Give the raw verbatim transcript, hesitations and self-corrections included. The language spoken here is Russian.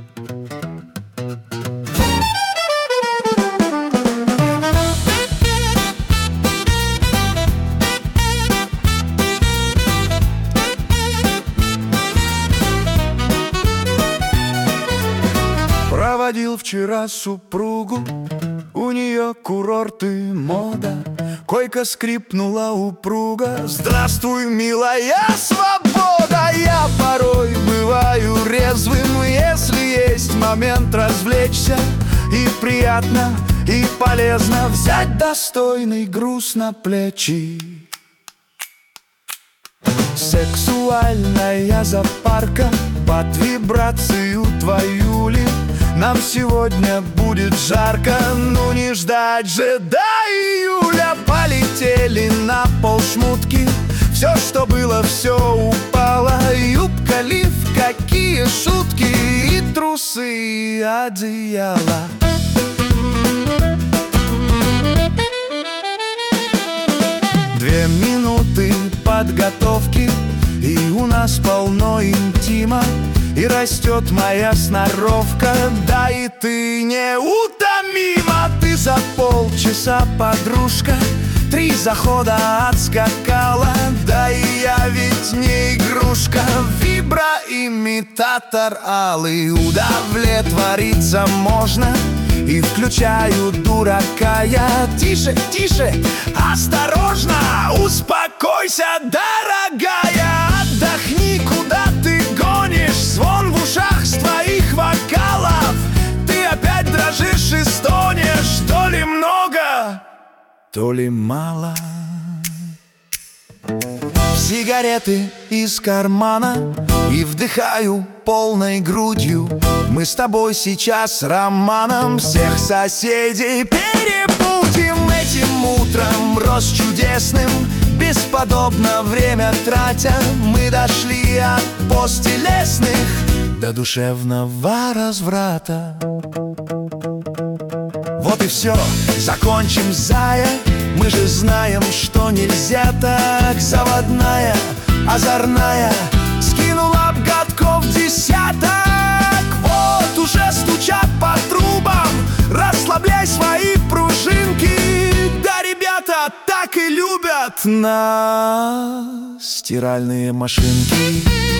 Проводил вчера супругу, у нее курорт и мода. Койка скрипнула упруга. Здравствуй, милая свобода! Я порой бываю резвым, если есть момент развлечься. И приятно, и полезно взять достойный груз на плечи. Сексуальная запарка под вибрацию твою ли. Нам сегодня будет жарко, ну не ждать же до июля. Полетели на пол шмутки, все, что было, все упало. Юбка, лиф, какие шутки, и трусы, и одеяло. Две минуты подготовки, и у нас полно интима. И растет моя сноровка, да и ты неутомима. Ты за полчаса, подружка, три захода отскакала. Да и я ведь не игрушка, виброимитатор алый. Удовлетвориться можно, и включаю дурака я. Тише, тише, осторожно, успокойся, дорогая. Отдохни, куда ты гонишь, звон в ушах с твоих вокалов. Ты опять дрожишь и стонешь, то ли много, то ли мало. Сигареты из кармана и вдыхаю полной грудью. Мы с тобой сейчас романом всех соседей перебудем. Этим утром рост чудесным, бесподобно время тратя, мы дошли от постелесных до душевного разврата. Вот и все, закончим, зая. Мы же знаем, что нельзя так. Заводная, озорная, скинула б годков десяток. Вот уже стучат по трубам, расслабляй свои пружинки. Да, ребята так и любят нас стиральные машинки.